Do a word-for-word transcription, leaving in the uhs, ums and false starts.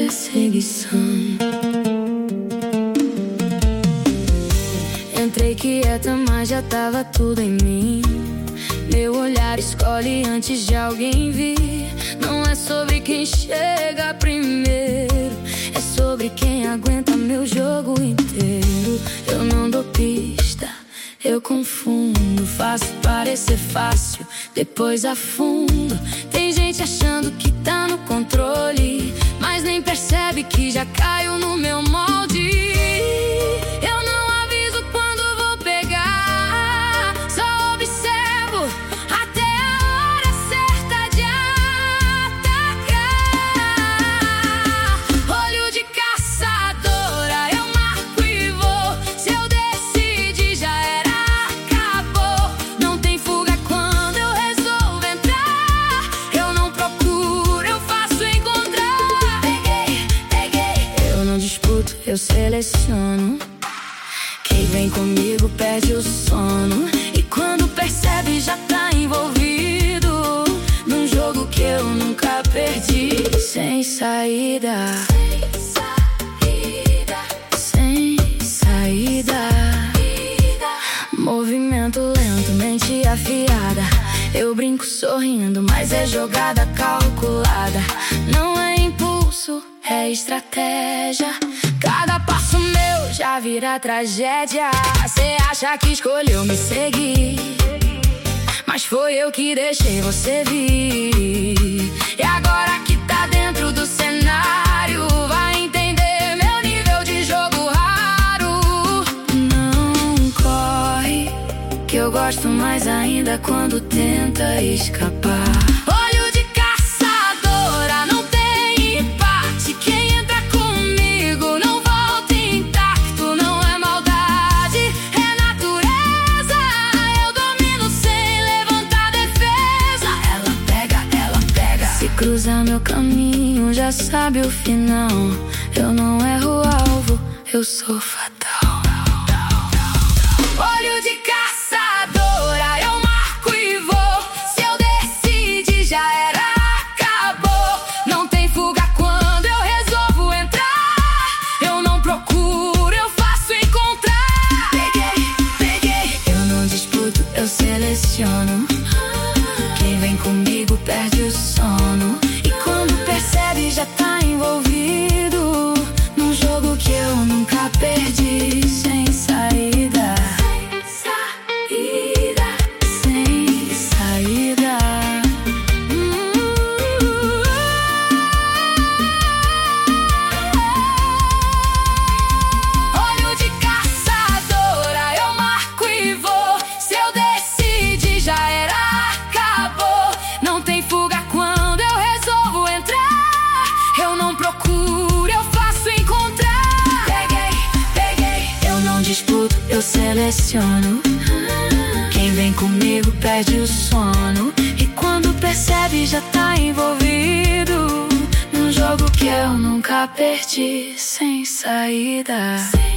perseguição. Entrei quieta, mas já tava tudo em mim. Meu olhar escolhe antes de alguém vir. Não é sobre quem chega primeiro, é sobre quem aguenta meu jogo inteiro. Eu não dou pista, eu confundo. Faço parecer fácil, depois afundo. Tem gente achando que tá no controle, mas nem percebe que já caiu no meu molde. Eu não aviso quando vou pegar, só observo até a hora certa de atacar. Olho de caçadora, eu marco e vou. Se eu decidir já era, acabou. Não tem fuga quando eu resolvo entrar. Eu não procuro, eu faço encontrar. Peguei, peguei. Eu não disputo, eu seleciono. Quem vem comigo perde o sono, e quando percebe já tá envolvido num jogo que eu nunca perdi. Sem saída, sem saída. Movimento lento, mente afiada. Eu brinco sorrindo, mas é jogada calculada. Não é impulso, é estratégia. Cada passo meu já vira tragédia. Cê acha que escolheu me seguir, mas foi eu que deixei você vir. E agora que tá dentro do cenário, vai entender meu nível de jogo raro. Não corre, que eu gosto mais ainda quando tenta escapar. Olho de caçadora, não tem empate. Quem entra comigo não volta intacto. Não é maldade, é natureza. Eu domino sem levantar defesa. Ela pega, ela pega. Se cruzar meu caminho, já sabe o final. Eu não erro o alvo, eu sou fatal. Olho de caçadora, eu marco e vou. Se eu decidir já era, acabou. Não tem fuga quando eu resolvo entrar. Eu não procuro, eu faço encontrar. Peguei, peguei. Eu não disputo, eu seleciono. Quem vem comigo perde o sono, e quando percebe já tá envolvido num jogo que eu nunca perdi. Sem saída, sem saída. Hum. Olho de caçadora, eu marco e vou. Se eu decidir já era, acabou. Não tem fuga quando eu resolvo entrar. Eu não procuro, eu faço encontrar. Peguei, peguei. Eu não disputo, eu seleciono. Quem vem comigo perde o sono, e quando percebe já tá envolvido num jogo que eu nunca perdi. Sem saída.